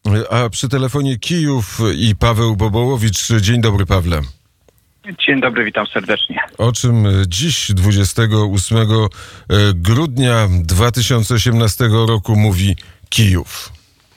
A przy telefonie Kijów i Paweł Bobołowicz. Dzień dobry, Pawle. Dzień dobry, witam serdecznie. O czym dziś, 28 grudnia 2018 roku mówi Kijów?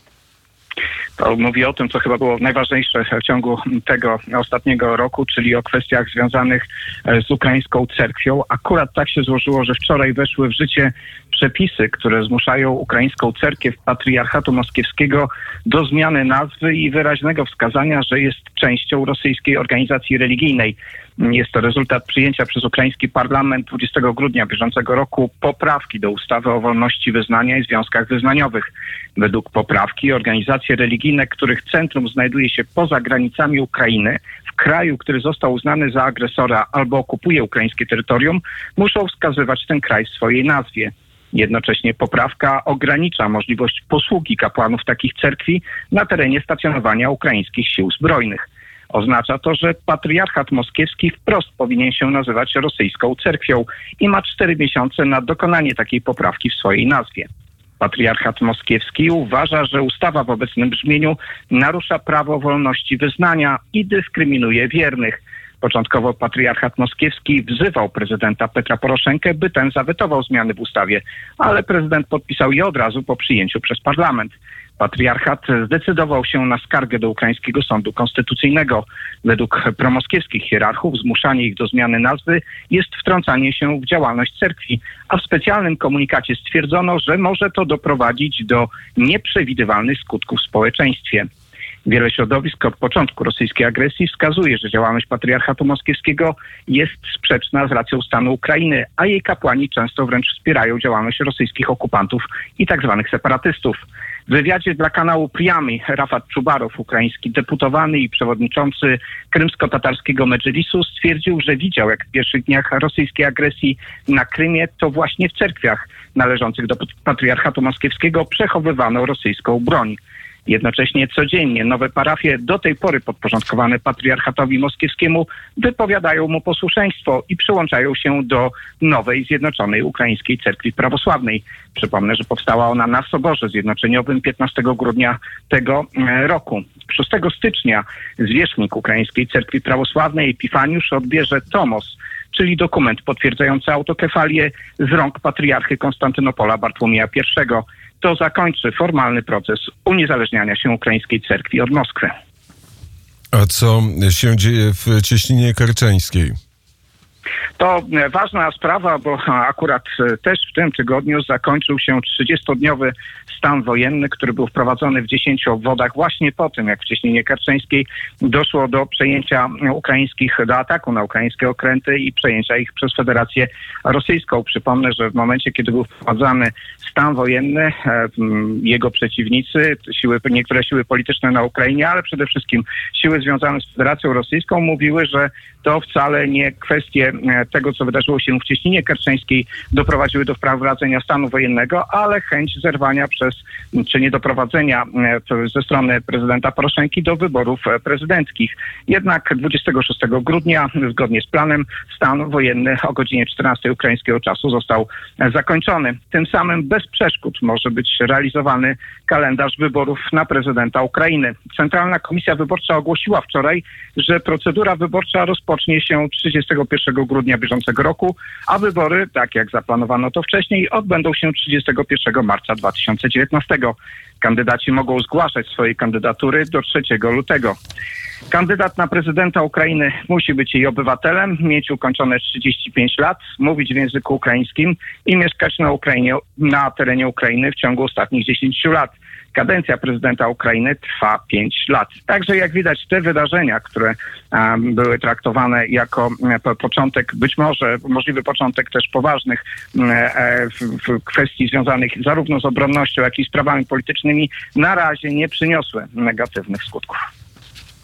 To mówi o tym, co chyba było najważniejsze w ciągu tego ostatniego roku, czyli o kwestiach związanych z ukraińską cerkwią. Akurat tak się złożyło, że wczoraj weszły w życie przepisy, które zmuszają ukraińską cerkiew patriarchatu moskiewskiego do zmiany nazwy i wyraźnego wskazania, że jest częścią rosyjskiej organizacji religijnej. Jest to rezultat przyjęcia przez ukraiński parlament 20 grudnia bieżącego roku poprawki do ustawy o wolności wyznania i związkach wyznaniowych. Według poprawki organizacje religijne, których centrum znajduje się poza granicami Ukrainy, w kraju, który został uznany za agresora albo okupuje ukraińskie terytorium, muszą wskazywać ten kraj w swojej nazwie. Jednocześnie poprawka ogranicza możliwość posługi kapłanów takich cerkwi na terenie stacjonowania ukraińskich sił zbrojnych. Oznacza to, że patriarchat moskiewski wprost powinien się nazywać rosyjską cerkwią i ma 4 miesiące na dokonanie takiej poprawki w swojej nazwie. Patriarchat moskiewski uważa, że ustawa w obecnym brzmieniu narusza prawo wolności wyznania i dyskryminuje wiernych. Początkowo patriarchat moskiewski wzywał prezydenta Petra Poroszenkę, by ten zawetował zmiany w ustawie, ale prezydent podpisał je od razu po przyjęciu przez parlament. Patriarchat zdecydował się na skargę do ukraińskiego sądu konstytucyjnego. Według promoskiewskich hierarchów zmuszanie ich do zmiany nazwy jest wtrącanie się w działalność cerkwi, a w specjalnym komunikacie stwierdzono, że może to doprowadzić do nieprzewidywalnych skutków w społeczeństwie. Wiele środowisk od początku rosyjskiej agresji wskazuje, że działalność patriarchatu moskiewskiego jest sprzeczna z racją stanu Ukrainy, a jej kapłani często wręcz wspierają działalność rosyjskich okupantów i tzw. separatystów. W wywiadzie dla kanału Priamy Rafat Czubarow, ukraiński deputowany i przewodniczący krymsko-tatarskiego Medżlisu, stwierdził, że widział, jak w pierwszych dniach rosyjskiej agresji na Krymie to właśnie w cerkwiach należących do patriarchatu moskiewskiego przechowywano rosyjską broń. Jednocześnie codziennie nowe parafie, do tej pory podporządkowane patriarchatowi moskiewskiemu, wypowiadają mu posłuszeństwo i przyłączają się do nowej, zjednoczonej ukraińskiej cerkwi prawosławnej. Przypomnę, że powstała ona na Soborze Zjednoczeniowym 15 grudnia tego roku. 6 stycznia zwierzchnik ukraińskiej cerkwi prawosławnej Epifaniusz odbierze tomos, czyli dokument potwierdzający autokefalię z rąk patriarchy Konstantynopola Bartłomieja I. To zakończy formalny proces uniezależniania się ukraińskiej cerkwi od Moskwy. A co się dzieje w Cieśninie Kerczeńskiej? To ważna sprawa, bo akurat też w tym tygodniu zakończył się 30-dniowy stan wojenny, który był wprowadzony w 10 obwodach właśnie po tym, jak w Cieśninie Kerczeńskiej doszło do przejęcia do ataku na ukraińskie okręty i przejęcia ich przez Federację Rosyjską. Przypomnę, że w momencie, kiedy był wprowadzany stan wojenny, jego przeciwnicy, niektóre siły polityczne na Ukrainie, ale przede wszystkim siły związane z Federacją Rosyjską mówiły, że to wcale nie kwestie tego, co wydarzyło się w Cieśninie Kerczeńskiej, doprowadziły do wprowadzenia stanu wojennego, ale chęć zerwania czy niedoprowadzenia ze strony prezydenta Poroszenki do wyborów prezydenckich. Jednak 26 grudnia, zgodnie z planem, stan wojenny o godzinie 14 ukraińskiego czasu został zakończony. Tym samym bez przeszkód może być realizowany kalendarz wyborów na prezydenta Ukrainy. Centralna Komisja Wyborcza ogłosiła wczoraj, że procedura wyborcza rozpocznie się 31 grudnia bieżącego roku, a wybory, tak jak zaplanowano to wcześniej, odbędą się 31 marca 2019. Kandydaci mogą zgłaszać swoje kandydatury do 3 lutego. Kandydat na prezydenta Ukrainy musi być jej obywatelem, mieć ukończone 35 lat, mówić w języku ukraińskim i mieszkać na terenie Ukrainy w ciągu ostatnich 10 lat. Kadencja prezydenta Ukrainy trwa 5 lat. Także jak widać, te wydarzenia, które były traktowane jako początek, być może możliwy początek też poważnych w kwestii związanych zarówno z obronnością, jak i sprawami politycznymi, na razie nie przyniosły negatywnych skutków.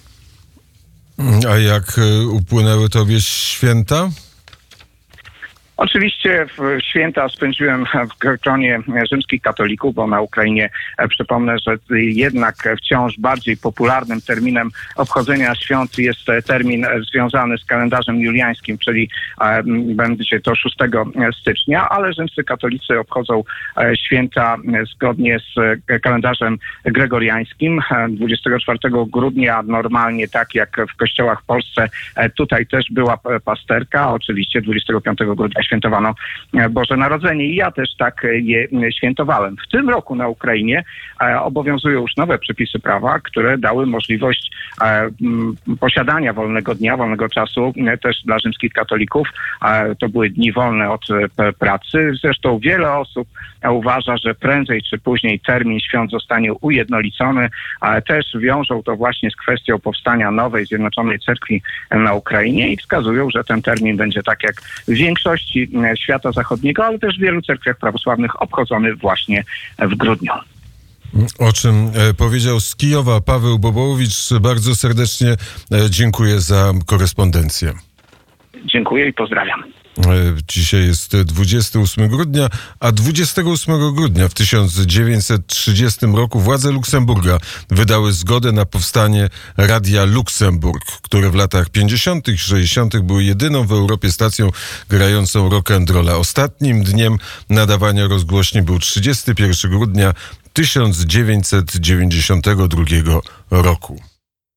A jak upłynęły tobie święta? Oczywiście święta spędziłem w gronie rzymskich katolików, bo na Ukrainie przypomnę, że jednak wciąż bardziej popularnym terminem obchodzenia świąt jest termin związany z kalendarzem juliańskim, czyli będzie to 6 stycznia, ale rzymscy katolicy obchodzą święta zgodnie z kalendarzem gregoriańskim. 24 grudnia normalnie, tak jak w kościołach w Polsce, tutaj też była pasterka. Oczywiście 25 grudnia świętowano Boże Narodzenie i ja też tak je świętowałem. W tym roku na Ukrainie obowiązują już nowe przepisy prawa, które dały możliwość posiadania wolnego dnia, wolnego czasu też dla rzymskich katolików. To były dni wolne od pracy. Zresztą wiele osób uważa, że prędzej czy później termin świąt zostanie ujednolicony. Też wiążą to właśnie z kwestią powstania nowej, zjednoczonej cerkwi na Ukrainie i wskazują, że ten termin będzie tak jak w większości świata zachodniego, ale też w wielu cerkwiach prawosławnych obchodzony właśnie w grudniu. O czym powiedział z Kijowa Paweł Bobołowicz. Bardzo serdecznie dziękuję za korespondencję. Dziękuję i pozdrawiam. Dzisiaj jest 28 grudnia, a 28 grudnia w 1930 roku władze Luksemburga wydały zgodę na powstanie Radia Luksemburg, które w latach 50. i 60. były jedyną w Europie stacją grającą rock'n'rolla. Ostatnim dniem nadawania rozgłośni był 31 grudnia 1992 roku.